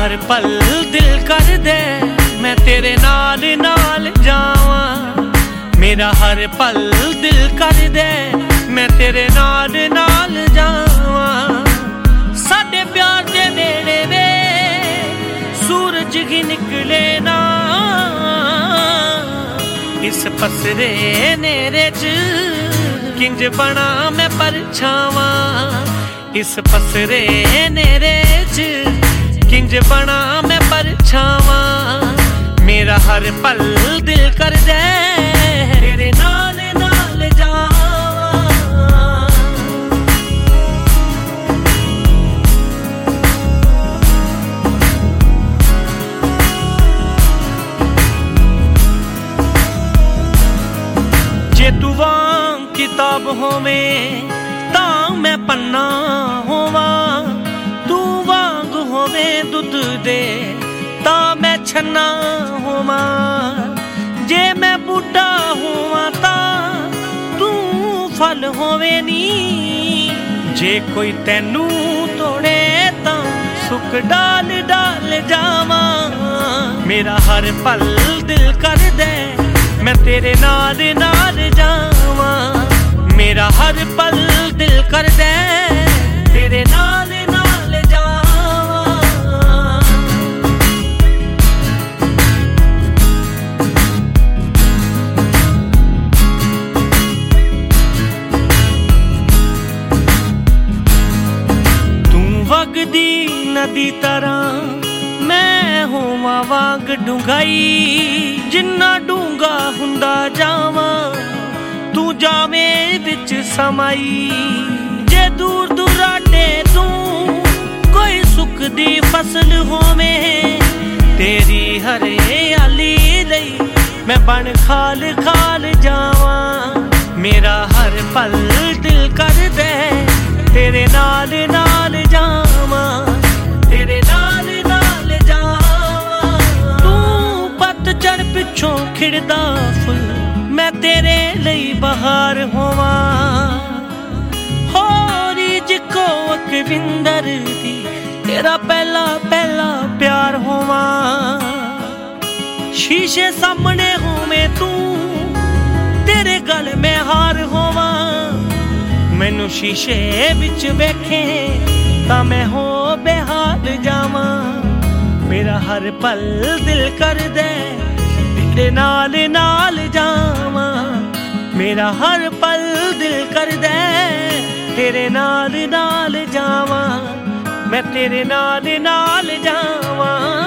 हर पल दिल कर दे मैं तेरे नाल नाल जावां। मेरा हर पल दिल कर दे मैं तेरे नाल नाल जावां। साडे प्यार दे नेड़े वे सूरज ही निकले ना, इस पसरे नेरे च किंज बना मैं परछावां। इस पसरे नेरे च किंज बना मैं परछावां। मेरा हर पल दिल कर दे तेरे नाल नाल जावां। जे तू वांग किताब होवें तां मैं पन्ना होवां। तू वांग होवें दुध दे तां मैं छन्ना होवां। जे मैं बूटा होवां तां तू फल होवे नी। जे कोई तैनू तोड़े तां सुक डाल डाल जावां। मेरा हर पल दिल कर दे मैं तेरे नाल नाल जावां। मेरा हर पल दिल कर दे तेरे नाल नाल जावां। तू वगदी नदी तरह मैं होवां वांग डूंघाई। जिन्ना डूंगा हुंदा जावां तू जावें विच समाई। जे दूर दुराडे तू कोई सुख दी फसल होवें तेरी हरियाली लई मैं बन खाल खाल जावां। मेरा हर पल दिल कर दे तेरे नाल नाल जावां। तेरे नाल नाल जावां। तू पतझड़ पिछों खिड़दा फुल मैं तेरे लई बहार होवां। होरी जिको अकविंदर दी तेरा पहला पहला प्यार होवां। शीशे सामने होवें तू तेरे गल में हार होवां। मैनू शीशे विच वेखे तां मैं हो बेहाल जावां। मेरा हर पल दिल कर दे तेरे नाल नाल जावां। मेरा हर पल दिल कर दे तेरे नाल नाल जावां। मैं तेरे नाल नाल जावां।